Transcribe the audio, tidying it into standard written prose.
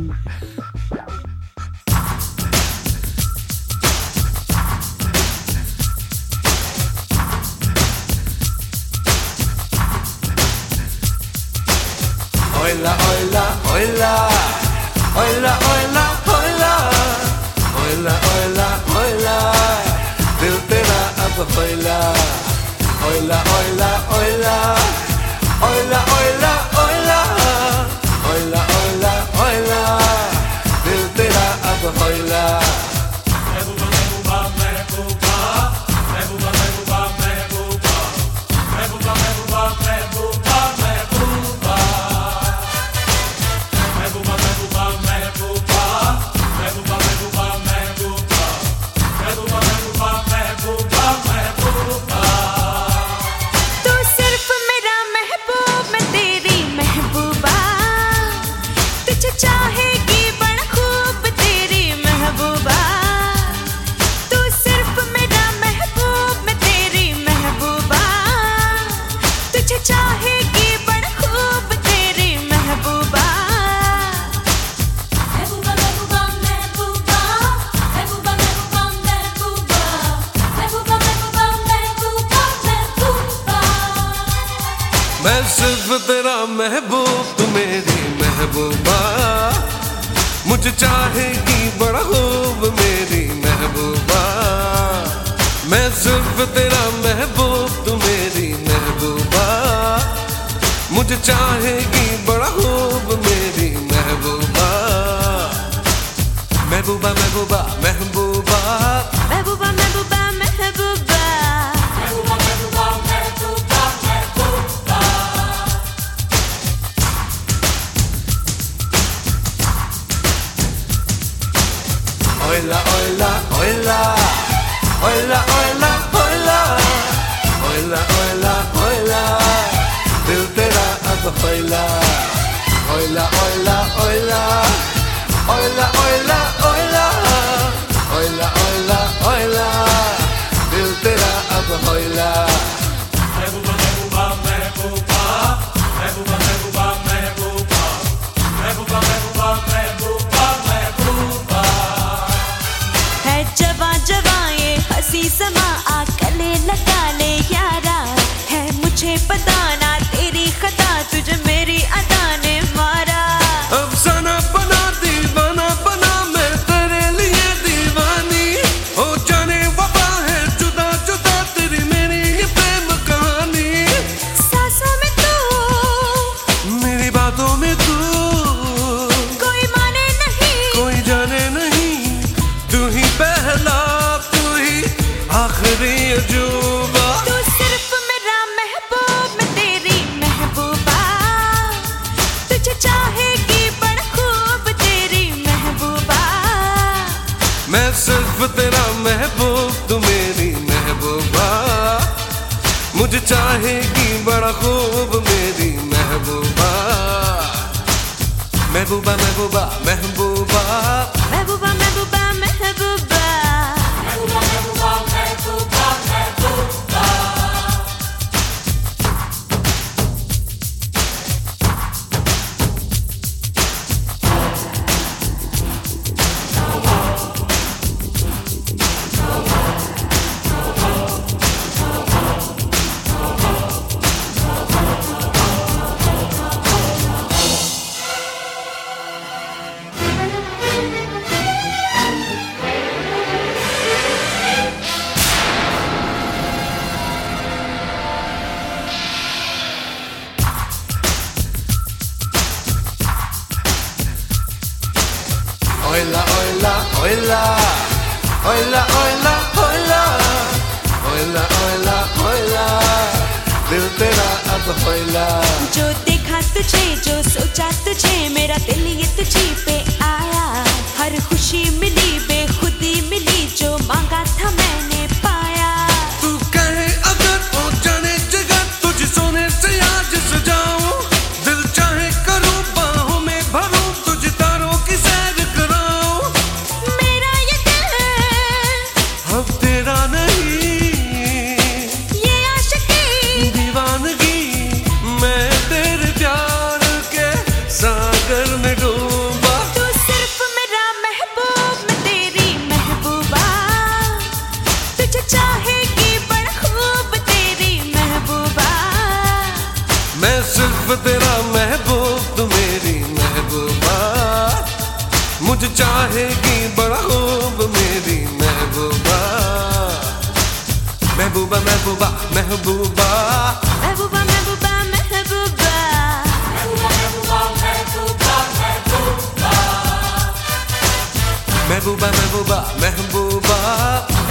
Oila, oila, oila, oila, oila, oila, oila, oila, oila, दिल तेरा अब होइला, oila, oila, oila, oila, oila, oila, oila, oila, oila, दिल तेरा अब होइला. मैं सिर्फ तेरा महबूब, तू मेरी महबूबा, मुझे चाहेगी बड़ा खूब मेरी महबूबा. मैं सिर्फ तेरा महबूब, तू मेरी महबूबा, मुझे चाहेगी बड़ा खूब मेरी महबूबा. महबूबा महबूबा महबूबा महबूबा महबूबा महबूबा Oila, oila, oila, oila, oila, oila, oila, oila, oila, दिल तेरा अब होइला. Oila, oila, oila, oila, oila, oila, oila, oila, oila, दिल तेरा अब होइला. समा आ गले लगा ले यारा, है मुझे पता ना तेरी खता, तुझे मेरी अदा ने मारा. अफसाना बना दीवाना बना मैं तेरे लिए दीवानी, हो जाने वफा है जुदा जुदा तेरी मेरी ये प्रेम कहानी. सांसों में तू, मेरी बातों में तू, कोई माने नहीं कोई जाने नहीं, तू ही पहला आखिरी अजूबा. तू सिर्फ मेरा महबूब, मैं तेरी महबूबा, तुझे चाहेगी बड़ा खूब तेरी महबूबा. मैं सिर्फ तेरा महबूब, तू मेरी महबूबा, मुझे चाहेगी बड़ा खूब मेरी महबूबा. महबूबा महबूबा महबूबा महबूबा महबूबा महबूबा Oila, oila, oila, oila, oila, oila, oila, oila, oila, दिल तेरा अब होइला. जो देखा तुझे, जो सोचा तुझे, मेरा दिल ये तुझी पे आया. हर खुशी मिली बेखुदी मिली, जो मांगा था मैंने पाया. तू कहे अगर हो जाने जगह, तुझे सोने से आज सजाऊं, दिल चाहे करूं बाहों में भरूं, तुझे तारों की सैर कराऊं. मेरा ये दिल अब तेरा नहीं, ये आशिकी दीवानगी, मैं तेरे प्यार के सागर में डूबा. तू मुझे चाहेगी बड़ा खूब मेरी महबूबा, महबूबा महबूबा महबूबा महबूबा महबूबा महबूबा महबूबा महबूबा महबूबा